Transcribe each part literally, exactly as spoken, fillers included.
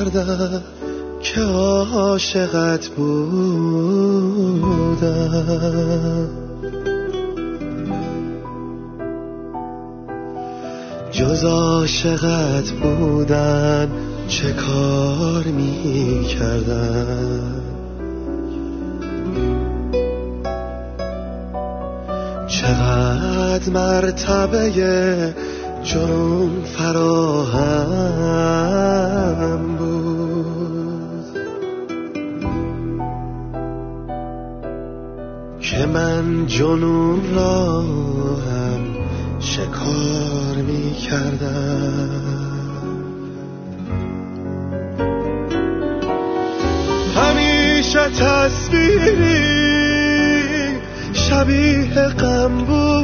کردم که عاشقت بودم. جز عاشقت بودن چه کار می کردم؟ چقدر مرتبه جنون فراهم بود که من جنون را هم شکار می کردم. همیشه تصویری شبیه غم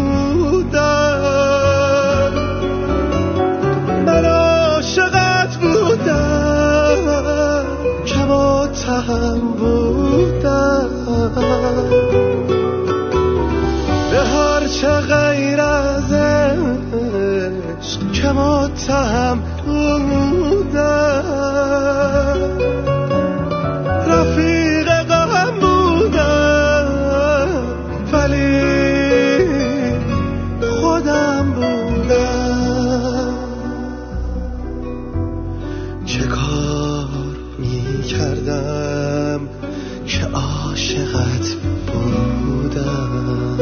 بودم، من عاشقت بودم که متهم بودم به هر چه غیر از عشق که متهم بودم. رفیق غم بودم ولی خودم بودم. چه کار می کردم که عاشقت بودم؟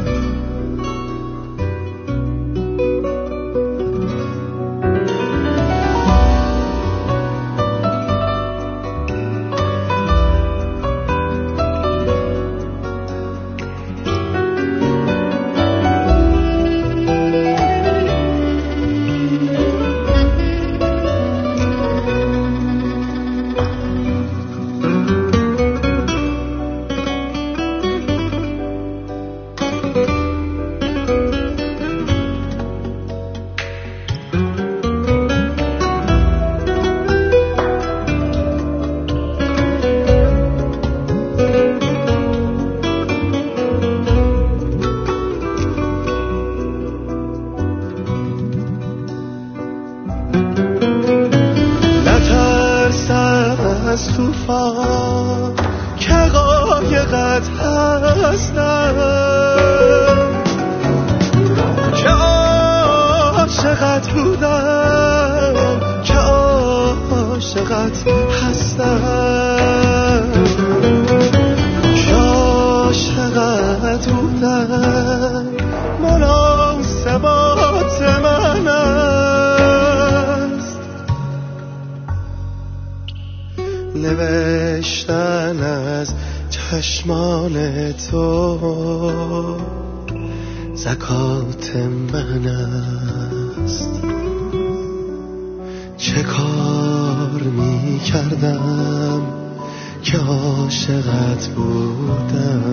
از توفان که قایقت هستم، که عاشقت بودم، که عاشقت هستم، که عاشقت بودم. مناسبات من است نوشتن از چشمان تو، زکات من است. چه کار می کردم که عاشقت بودم؟